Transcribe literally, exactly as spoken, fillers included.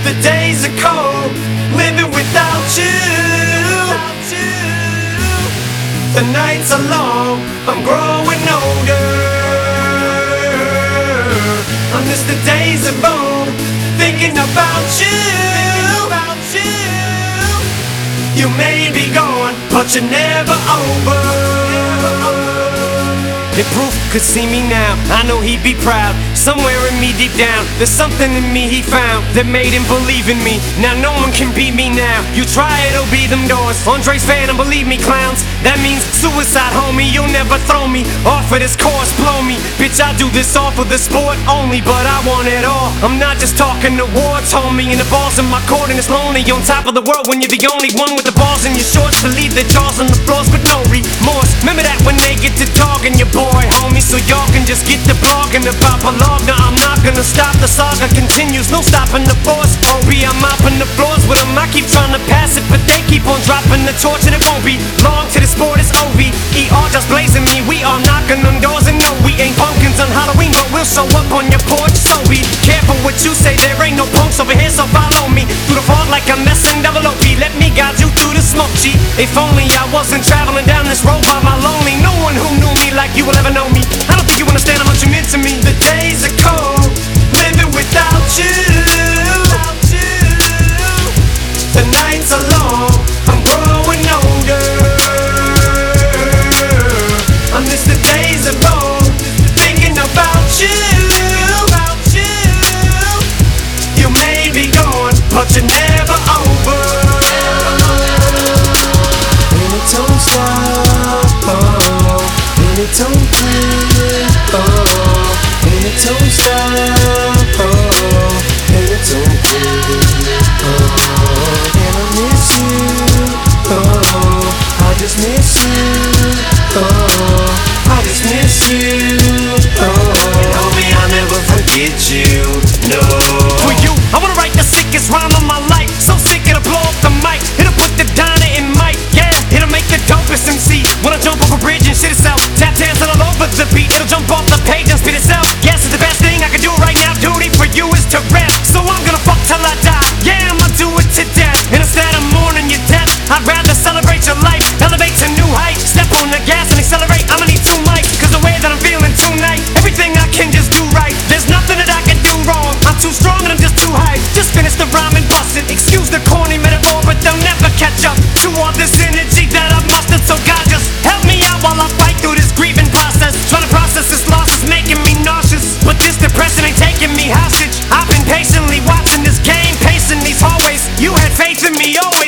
The days are cold, living without you. The nights are long, I'm growing older. I miss the days of old, thinking about you. You may be gone, but you're never over. If Proof could see me now, I know he'd be proud. Somewhere in me deep down, there's something in me he found that made him believe in me. Now no one can beat me now. You try it, it'll be them doors. Andre's Phantom, believe me, clowns. That means suicide, homie. You'll never throw me off of this course, blow me. Bitch, I do this all for the sport only, but I want it all. I'm not just talking awards, homie. And the ball's in my court and it's lonely. On top of the world when you're the only one with the balls in your shorts. To leave the jaws on the floors with no remorse. Remember that when they get to dogging your boy, homie, so y'all can just get to blogging about Balog. Now I'm not gonna stop, the saga continues, no stopping the force. O B, I'm mopping the floors with them, I keep trying to pass it, but they keep on dropping the torch, and it won't be long till the sport is O V. E R just blazing me, we are knocking on doors, and no, we ain't pumpkins on Halloween, but we'll show up on your porch. So be careful what you say, there ain't no punks over here, so follow me through the fog like I'm messing double O P. Let me guide you through the smoke, G. If only I wasn't traveling down this road by my lonely. No one who knew me like you will ever know me. I don't think you understand how much you meant to me. The days are cold, living without you. The nights are long, I'm growing older. I miss the days of old, thinking about you. You may be gone, but you're never over. And it don't stop, oh, and it don't quit, oh, and it don't stop, oh, and it don't quit, oh. And I miss you, oh, I just miss you, oh, I just miss you, oh. And homie, I'll never forget you, no. For you, I wanna write the sickest rhyme of my life. So sick it'll blow up the mic. It'll put the Donna in Mike, yeah. It'll make the dopest M C wanna jump off a bridge and shit itself. Tap dancing all over the beat. It'll jump off the page and spit itself. Yes, it's the best thing I can do right now. Duty for you is to rap. So I'm gonna fuck till I die. Yeah, I'ma do it to death. And instead of mourning your death, I'd rather celebrate your life. Elevate to new heights. Step on the gas and accelerate. I'ma need two mics, cause the way that I'm feeling tonight, everything I can just do right. There's nothing that I can do wrong. I'm too strong and I'm just too hype. Just finish the rhyme and bust it. Excuse the corny metaphor, but they'll never catch up to all this energy that I've mustered. So God, just help me out while I fight through this grieving process. Trying to process this loss is making me nauseous, but this depression ain't taking me hostage. I've been patiently watching this game, pacing these hallways. You had faith in me, oh